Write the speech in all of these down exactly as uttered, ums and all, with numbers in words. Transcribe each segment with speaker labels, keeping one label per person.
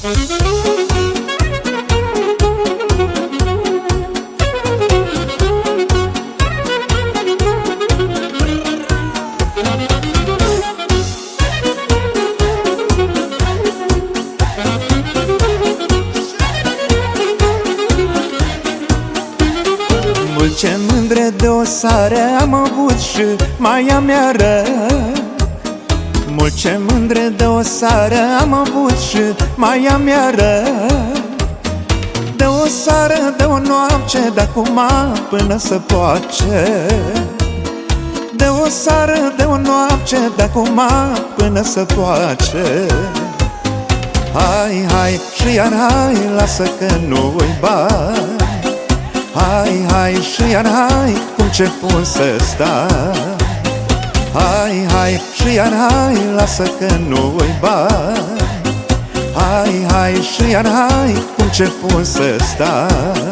Speaker 1: Ce mândre de o seară am avut și mai am iară. Mult ce mândre de o seară am avut și mai am iară. De o seară, de o noapte, de acum până să poace. De o seară, de o noapte, de acum până să poace. Hai, hai, și iar hai, lasă că nu-i bani. Hai, hai, și iar hai, cum ce pun să stai. Hai, hai, și iar hai, lasă că nu-i bani. Hai, hai, și iar hai, cum ce pun să stai.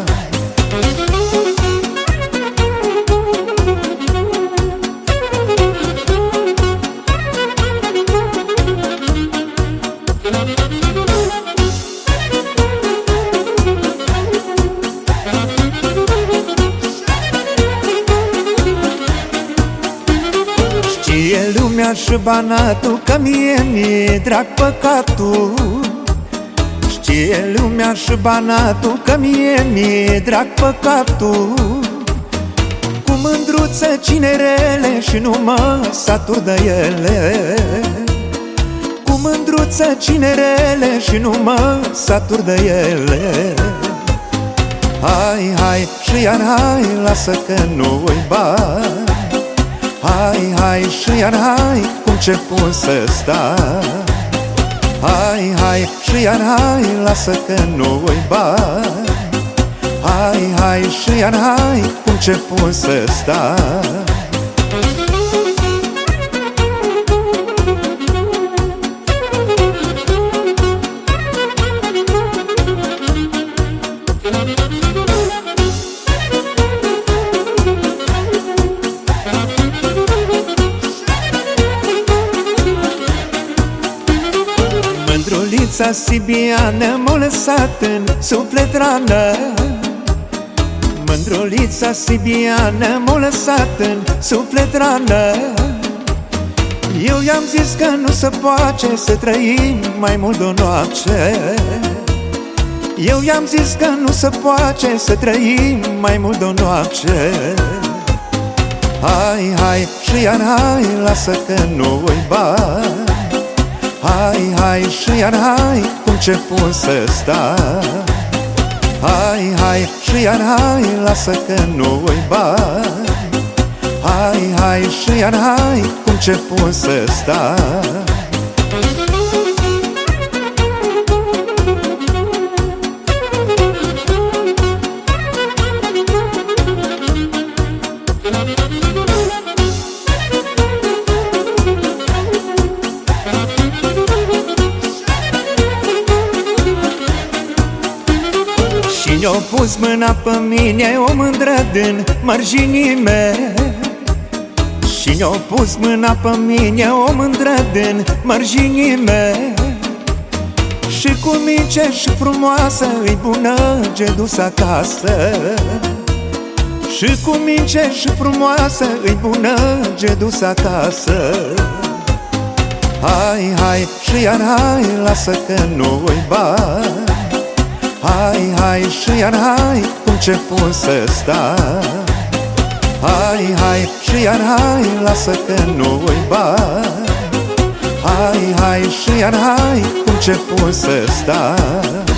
Speaker 1: Știe lumea și banatul că mie mi-e drag păcatul. Știe lumea și banatul că mie mi-e drag păcatul. Cu mândruță cinerele și nu mă satur de ele. Cu mândruță cinerele și nu mă satur de ele. Hai, hai, și iar hai, lasă că nu-i bani. Hai, hai, și iar hai, cum ce pun să stai. Hai, hai, și iar hai, lasă că nu-i bani. Hai, hai, și iar hai, cum ce pun să stai. Mândrulița sibiană m-a lăsat în suflet rană. Mândrulița sibiană m-a lăsat în suflet rană. Eu i-am zis că nu se poate să trăim mai mult de o noapte. Eu i-am zis că nu se poate să trăim mai mult de o noapte. Hai, hai, și iar hai, lasă că nu-i bani. Hai, hai, și iar hai, cum ce pun să stai. Hai, hai, și iar hai, lasă că nu-i bani. Hai, hai, și iar hai, cum ce pun să stai. Și-o pus mâna pe mine o mândră din mărginii mele. Și-o pus mâna pe mine o mândră din mărginii mele. Și cu mice și frumoasă îi bună ce dus acasă. Și cu mice și frumoasă îi bună ce dus acasă. Hai, hai, și iar hai, lasă că nu-i bani. Hai, hai, și iar hai, cum ce pun să stai. Hai, hai, și iar hai, lasă că nu-i bani. Hai, hai, și iar hai, cum ce pun să stai.